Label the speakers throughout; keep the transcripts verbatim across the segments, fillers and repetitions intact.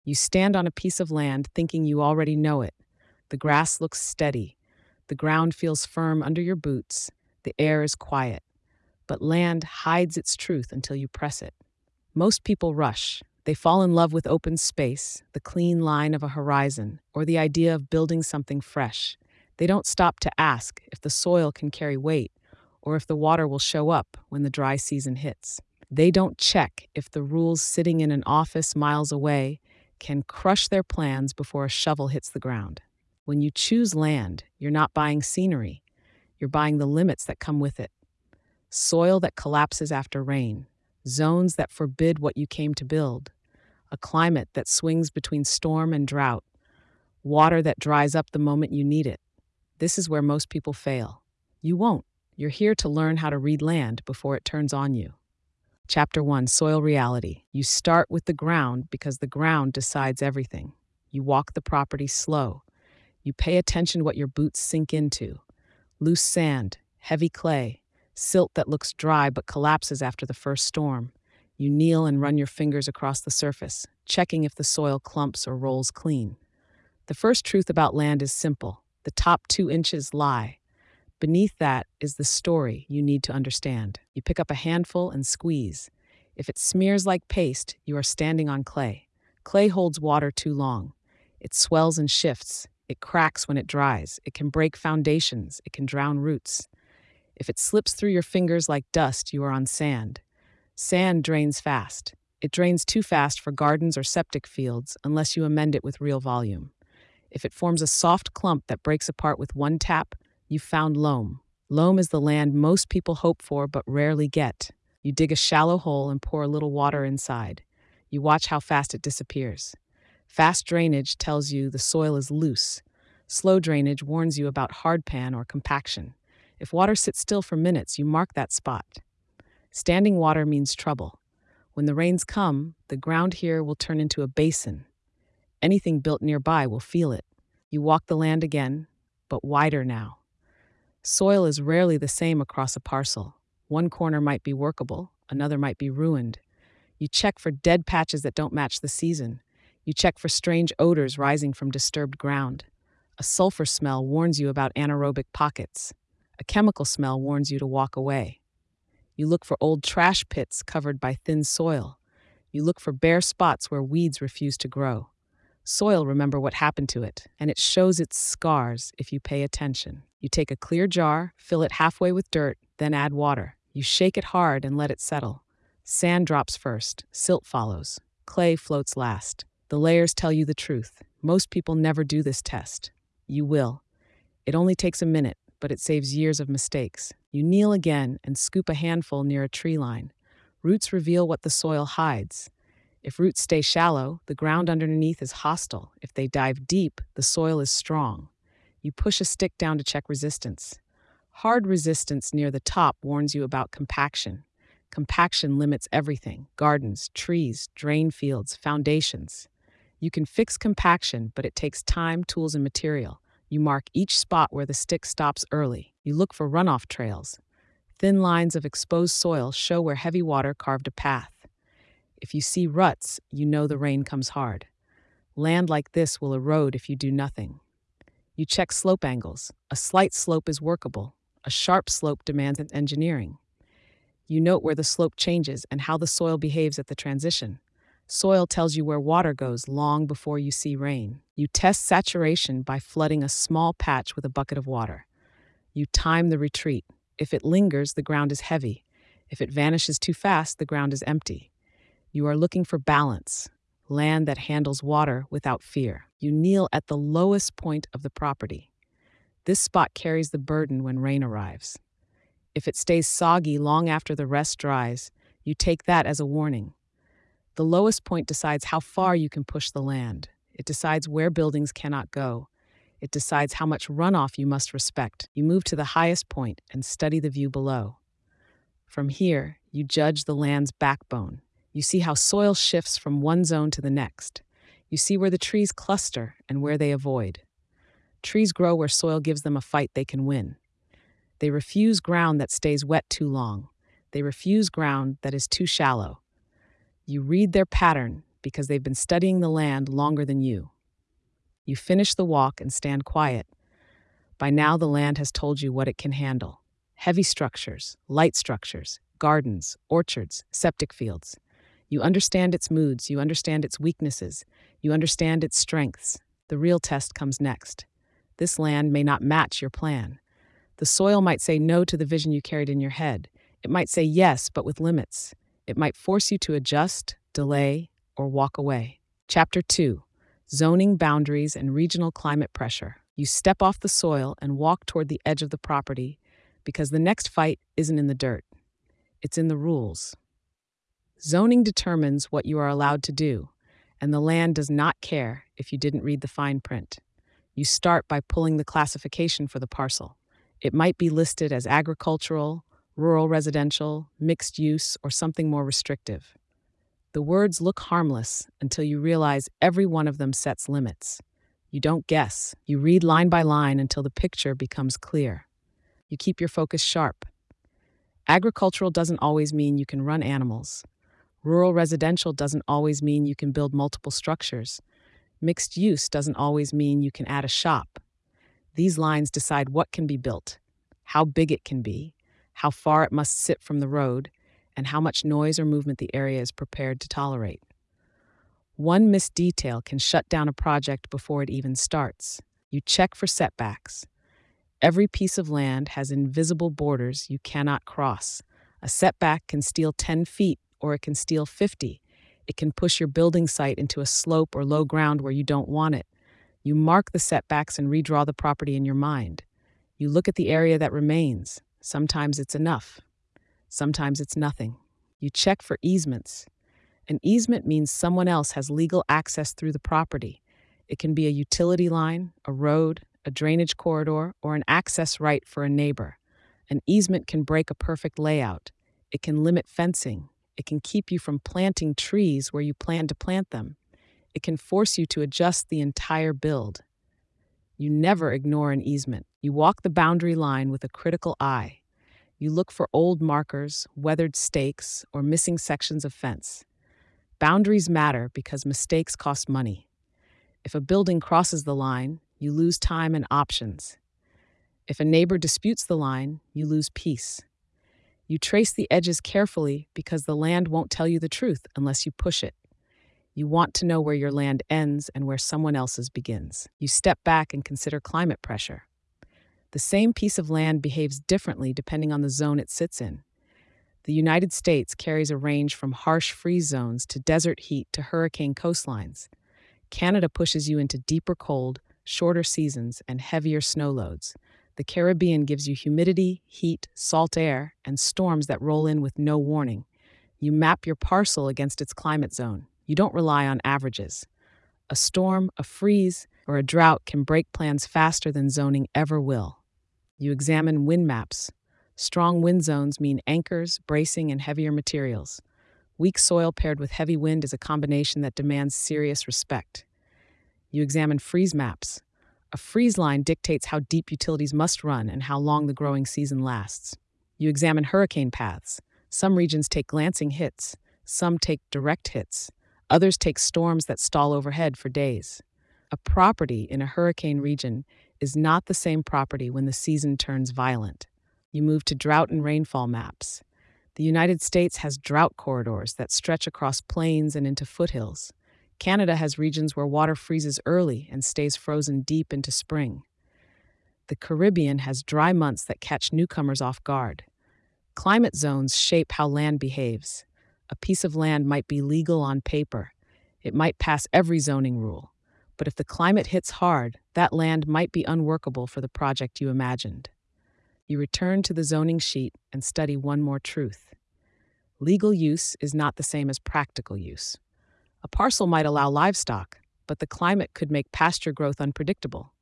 Speaker 1: You stand on a piece of land thinking you already know it. The grass looks steady. The ground feels firm under your boots. The air is quiet. But land hides its truth until you press it. Most people rush. They fall in love with open space, the clean line of a horizon, or the idea of building something fresh. They don't stop to ask if the soil can carry weight or if the water will show up when the dry season hits. They don't check if the rules sitting in an office miles away can crush their plans before a shovel hits the ground. When you choose land, you're not buying scenery. You're buying the limits that come with it. Soil that collapses after rain, zones that forbid what you came to build, a climate that swings between storm and drought, water that dries up the moment you need it. This is where most people fail. You won't. You're here to learn how to read land before it turns on you. Chapter one, Soil Reality. You start with the ground because the ground decides everything. You walk the property slow. You pay attention what your boots sink into. Loose sand, heavy clay, silt that looks dry but collapses after the first storm. You kneel and run your fingers across the surface, checking if the soil clumps or rolls clean. The first truth about land is simple. The top two inches lie. Beneath that is the story you need to understand. You pick up a handful and squeeze. If it smears like paste, you are standing on clay. Clay holds water too long. It swells and shifts. It cracks when it dries. It can break foundations. It can drown roots. If it slips through your fingers like dust, you are on sand. Sand drains fast. It drains too fast for gardens or septic fields unless you amend it with real volume. If it forms a soft clump that breaks apart with one tap, you've found loam. Loam is the land most people hope for but rarely get. You dig a shallow hole and pour a little water inside. You watch how fast it disappears. Fast drainage tells you the soil is loose. Slow drainage warns you about hardpan or compaction. If water sits still for minutes, you mark that spot. Standing water means trouble. When the rains come, the ground here will turn into a basin. Anything built nearby will feel it. You walk the land again, but wider now. Soil is rarely the same across a parcel. One corner might be workable, another might be ruined. You check for dead patches that don't match the season. You check for strange odors rising from disturbed ground. A sulfur smell warns you about anaerobic pockets. A chemical smell warns you to walk away. You look for old trash pits covered by thin soil. You look for bare spots where weeds refuse to grow. Soil remember what happened to it, and it shows its scars if you pay attention. You take a clear jar, fill it halfway with dirt, then add water. You shake it hard and let it settle. Sand drops first, silt follows. Clay floats last. The layers tell you the truth. Most people never do this test. You will. It only takes a minute, but it saves years of mistakes. You kneel again and scoop a handful near a tree line. Roots reveal what the soil hides. If roots stay shallow, the ground underneath is hostile. If they dive deep, the soil is strong. You push a stick down to check resistance. Hard resistance near the top warns you about compaction. Compaction limits everything: gardens, trees, drain fields, foundations. You can fix compaction, but it takes time, tools, and material. You mark each spot where the stick stops early. You look for runoff trails. Thin lines of exposed soil show where heavy water carved a path. If you see ruts, you know the rain comes hard. Land like this will erode if you do nothing. You check slope angles. A slight slope is workable. A sharp slope demands engineering. You note where the slope changes and how the soil behaves at the transition. Soil tells you where water goes long before you see rain. You test saturation by flooding a small patch with a bucket of water. You time the retreat. If it lingers, the ground is heavy. If it vanishes too fast, the ground is empty. You are looking for balance, land that handles water without fear. You kneel at the lowest point of the property. This spot carries the burden when rain arrives. If it stays soggy long after the rest dries, you take that as a warning. The lowest point decides how far you can push the land. It decides where buildings cannot go. It decides how much runoff you must respect. You move to the highest point and study the view below. From here, you judge the land's backbone. You see how soil shifts from one zone to the next. You see where the trees cluster and where they avoid. Trees grow where soil gives them a fight they can win. They refuse ground that stays wet too long. They refuse ground that is too shallow. You read their pattern. because they've been studying the land longer than you. You finish the walk and stand quiet. By now, the land has told you what it can handle: heavy structures, light structures, gardens, orchards, septic fields. You understand its moods, you understand its weaknesses, you understand its strengths. The real test comes next. This land may not match your plan. The soil might say no to the vision you carried in your head. It might say yes, but with limits. It might force you to adjust, delay, or walk away. Chapter two: Zoning Boundaries and Regional Climate Pressure. You step off the soil and walk toward the edge of the property because the next fight isn't in the dirt. It's in the rules. Zoning determines what you are allowed to do, and the land does not care if you didn't read the fine print. You start by pulling the classification for the parcel. It might be listed as agricultural, rural residential, mixed use, or something more restrictive. The words look harmless until you realize every one of them sets limits. You don't guess. You read line by line until the picture becomes clear. You keep your focus sharp. Agricultural doesn't always mean you can run animals. Rural residential doesn't always mean you can build multiple structures. Mixed use doesn't always mean you can add a shop. These lines decide what can be built, how big it can be, how far it must sit from the road, and how much noise or movement the area is prepared to tolerate. One missed detail can shut down a project before it even starts. You check for setbacks. Every piece of land has invisible borders you cannot cross. A setback can steal ten feet, or it can steal fifty. It can push your building site into a slope or low ground where you don't want it. You mark the setbacks and redraw the property in your mind. You look at the area that remains. Sometimes it's enough. Sometimes it's nothing. You check for easements. An easement means someone else has legal access through the property. It can be a utility line, a road, a drainage corridor, or an access right for a neighbor. An easement can break a perfect layout. It can limit fencing. It can keep you from planting trees where you plan to plant them. It can force you to adjust the entire build. You never ignore an easement. You walk the boundary line with a critical eye. You look for old markers, weathered stakes, or missing sections of fence. Boundaries matter because mistakes cost money. If a building crosses the line, you lose time and options. If a neighbor disputes the line, you lose peace. You trace the edges carefully because the land won't tell you the truth unless you push it. You want to know where your land ends and where someone else's begins. You step back and consider climate pressure. The same piece of land behaves differently depending on the zone it sits in. The United States carries a range from harsh freeze zones to desert heat to hurricane coastlines. Canada pushes you into deeper cold, shorter seasons, and heavier snow loads. The Caribbean gives you humidity, heat, salt air, and storms that roll in with no warning. You map your parcel against its climate zone. You don't rely on averages. A storm, a freeze, or a drought can break plans faster than zoning ever will. You examine wind maps. Strong wind zones mean anchors, bracing, and heavier materials. Weak soil paired with heavy wind is a combination that demands serious respect. You examine freeze maps. A freeze line dictates how deep utilities must run and how long the growing season lasts. You examine hurricane paths. Some regions take glancing hits. Some take direct hits. Others take storms that stall overhead for days. A property in a hurricane region is not the same property when the season turns violent. You move to drought and rainfall maps. The United States has drought corridors that stretch across plains and into foothills. Canada has regions where water freezes early and stays frozen deep into spring. The Caribbean has dry months that catch newcomers off guard. Climate zones shape how land behaves. A piece of land might be legal on paper. It might pass every zoning rule. But if the climate hits hard, that land might be unworkable for the project you imagined. You return to the zoning sheet and study one more truth. Legal use is not the same as practical use. A parcel might allow livestock, but the climate could make pasture growth unpredictable.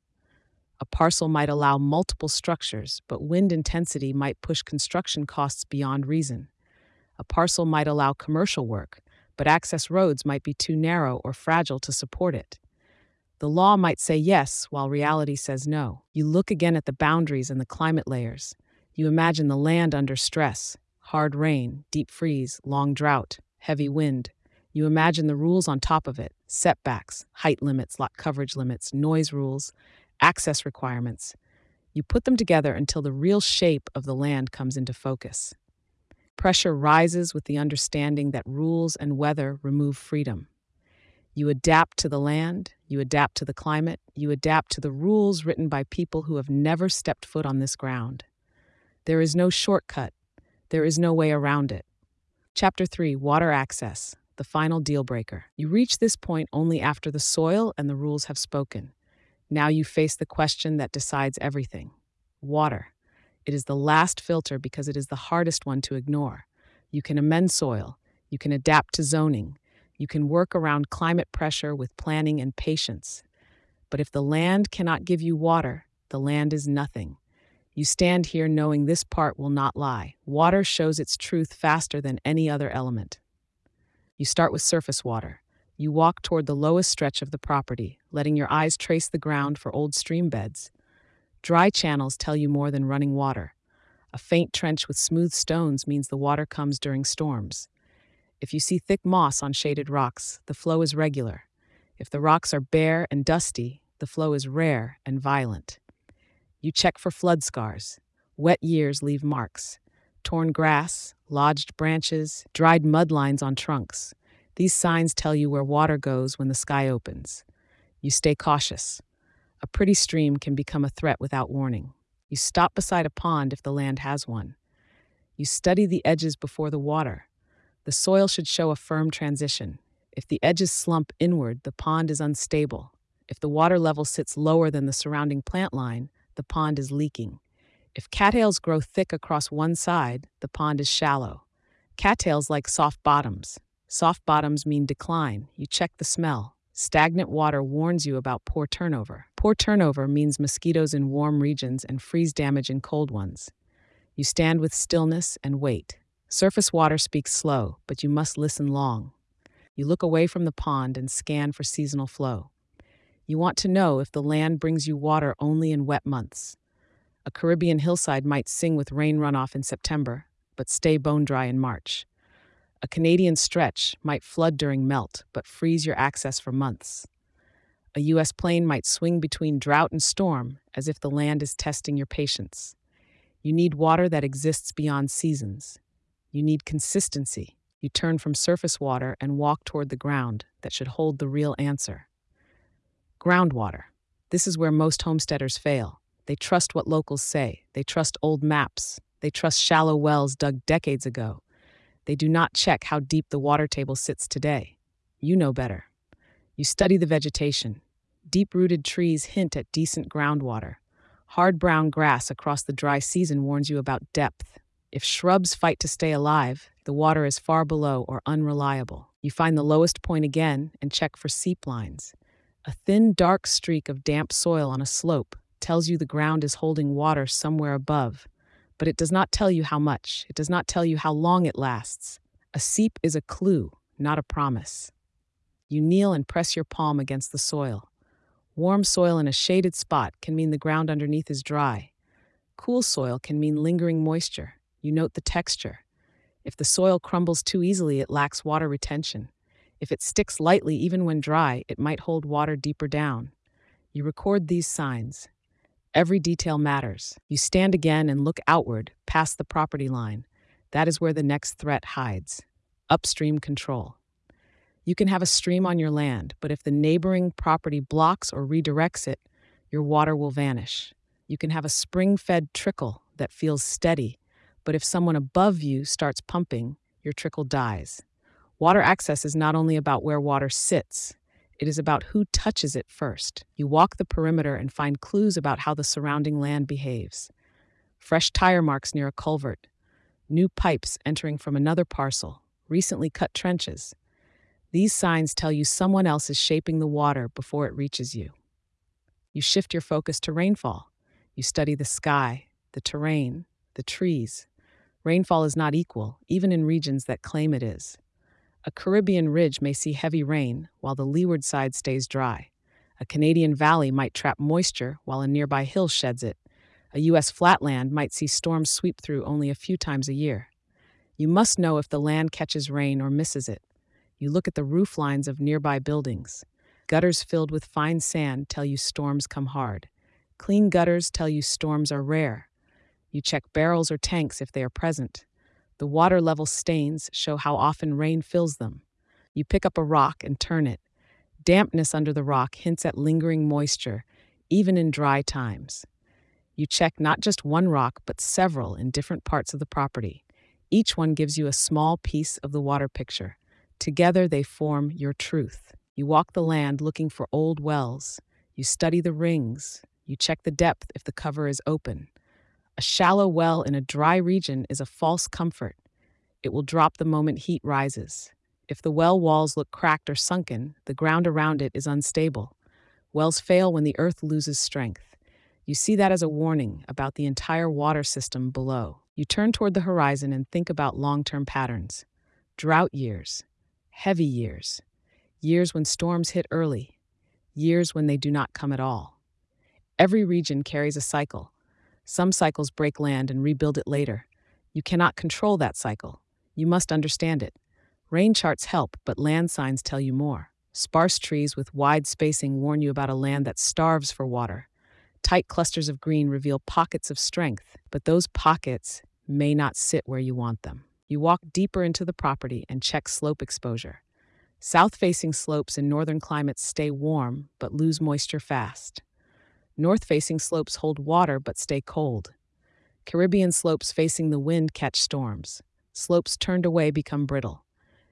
Speaker 1: A parcel might allow multiple structures, but wind intensity might push construction costs beyond reason. A parcel might allow commercial work, but access roads might be too narrow or fragile to support it. The law might say yes, while reality says no. You look again at the boundaries and the climate layers. You imagine the land under stress: hard rain, deep freeze, long drought, heavy wind. You imagine the rules on top of it: setbacks, height limits, lot coverage limits, noise rules, access requirements. You put them together until the real shape of the land comes into focus. Pressure rises with the understanding that rules and weather remove freedom. You adapt to the land, you adapt to the climate, you adapt to the rules written by people who have never stepped foot on this ground. There is no shortcut, there is no way around it. Chapter three: Water Access, the final deal breaker. You reach this point only after the soil and the rules have spoken. Now you face the question that decides everything: water. It is the last filter because it is the hardest one to ignore. You can amend soil, you can adapt to zoning, you can work around climate pressure with planning and patience. But if the land cannot give you water, the land is nothing. You stand here knowing this part will not lie. Water shows its truth faster than any other element. You start with surface water. You walk toward the lowest stretch of the property, letting your eyes trace the ground for old stream beds. Dry channels tell you more than running water. A faint trench with smooth stones means the water comes during storms. If you see thick moss on shaded rocks, the flow is regular. If the rocks are bare and dusty, the flow is rare and violent. You check for flood scars. Wet years leave marks: torn grass, lodged branches, dried mud lines on trunks. These signs tell you where water goes when the sky opens. You stay cautious. A pretty stream can become a threat without warning. You stop beside a pond if the land has one. You study the edges before the water. The soil should show a firm transition. If the edges slump inward, the pond is unstable. If the water level sits lower than the surrounding plant line, the pond is leaking. If cattails grow thick across one side, the pond is shallow. Cattails like soft bottoms. Soft bottoms mean decline. You check the smell. Stagnant water warns you about poor turnover. Poor turnover means mosquitoes in warm regions and freeze damage in cold ones. You stand with stillness and wait. Surface water speaks slow, but you must listen long. You look away from the pond and scan for seasonal flow. You want to know if the land brings you water only in wet months. A Caribbean hillside might sing with rain runoff in September, but stay bone dry in March. A Canadian stretch might flood during melt, but freeze your access for months. A U S plain might swing between drought and storm, as if the land is testing your patience. You need water that exists beyond seasons. You need consistency. You turn from surface water and walk toward the ground that should hold the real answer. Groundwater. This is where most homesteaders fail. They trust what locals say. They trust old maps. They trust shallow wells dug decades ago. They do not check how deep the water table sits today. You know better. You study the vegetation. Deep-rooted trees hint at decent groundwater. Hard brown grass across the dry season warns you about depth. If shrubs fight to stay alive, the water is far below or unreliable. You find the lowest point again and check for seep lines. A thin, dark streak of damp soil on a slope tells you the ground is holding water somewhere above, but it does not tell you how much. It does not tell you how long it lasts. A seep is a clue, not a promise. You kneel and press your palm against the soil. Warm soil in a shaded spot can mean the ground underneath is dry. Cool soil can mean lingering moisture. You note the texture. If the soil crumbles too easily, it lacks water retention. If it sticks lightly even when dry, it might hold water deeper down. You record these signs. Every detail matters. You stand again and look outward, past the property line. That is where the next threat hides. Upstream control. You can have a stream on your land, but if the neighboring property blocks or redirects it, your water will vanish. You can have a spring-fed trickle that feels steady, but if someone above you starts pumping, your trickle dies. Water access is not only about where water sits, it is about who touches it first. You walk the perimeter and find clues about how the surrounding land behaves. Fresh tire marks near a culvert, new pipes entering from another parcel, recently cut trenches. These signs tell you someone else is shaping the water before it reaches you. You shift your focus to rainfall. You study the sky, the terrain, the trees. Rainfall is not equal, even in regions that claim it is. A Caribbean ridge may see heavy rain, while the leeward side stays dry. A Canadian valley might trap moisture, while a nearby hill sheds it. A U S flatland might see storms sweep through only a few times a year. You must know if the land catches rain or misses it. You look at the roof lines of nearby buildings. Gutters filled with fine sand tell you storms come hard. Clean gutters tell you storms are rare. You check barrels or tanks if they are present. The water level stains show how often rain fills them. You pick up a rock and turn it. Dampness under the rock hints at lingering moisture, even in dry times. You check not just one rock, but several in different parts of the property. Each one gives you a small piece of the water picture. Together they form your truth. You walk the land looking for old wells. You study the rings. You check the depth if the cover is open. A shallow well in a dry region is a false comfort. It will drop the moment heat rises. If the well walls look cracked or sunken, the ground around it is unstable. Wells fail when the earth loses strength. You see that as a warning about the entire water system below. You turn toward the horizon and think about long-term patterns. Drought years, heavy years, years when storms hit early, years when they do not come at all. Every region carries a cycle. Some cycles break land and rebuild it later. You cannot control that cycle. You must understand it. Rain charts help, but land signs tell you more. Sparse trees with wide spacing warn you about a land that starves for water. Tight clusters of green reveal pockets of strength, but those pockets may not sit where you want them. You walk deeper into the property and check slope exposure. South-facing slopes in northern climates stay warm but lose moisture fast. North-facing slopes hold water but stay cold. Caribbean slopes facing the wind catch storms. Slopes turned away become brittle.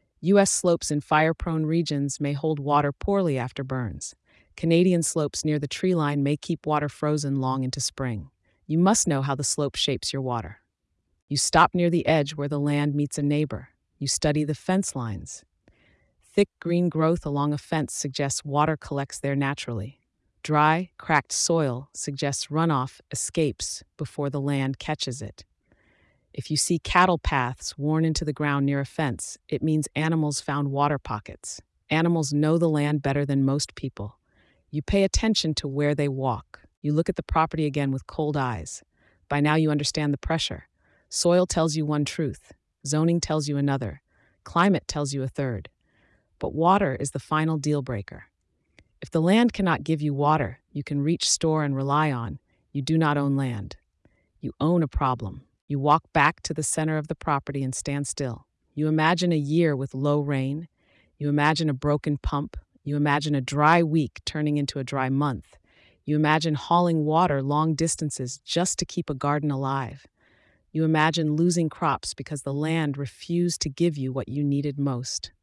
Speaker 1: U S slopes in fire-prone regions may hold water poorly after burns. Canadian slopes near the tree line may keep water frozen long into spring. You must know how the slope shapes your water. You stop near the edge where the land meets a neighbor. You study the fence lines. Thick green growth along a fence suggests water collects there naturally. Dry, cracked soil suggests runoff escapes before the land catches it. If you see cattle paths worn into the ground near a fence, it means animals found water pockets. Animals know the land better than most people. You pay attention to where they walk. You look at the property again with cold eyes. By now you understand the pressure. Soil tells you one truth. Zoning tells you another. Climate tells you a third. But water is the final deal breaker. If the land cannot give you water you can reach, store, and rely on, you do not own land. You own a problem. You walk back to the center of the property and stand still. You imagine a year with low rain. You imagine a broken pump. You imagine a dry week turning into a dry month. You imagine hauling water long distances just to keep a garden alive. You imagine losing crops because the land refused to give you what you needed most.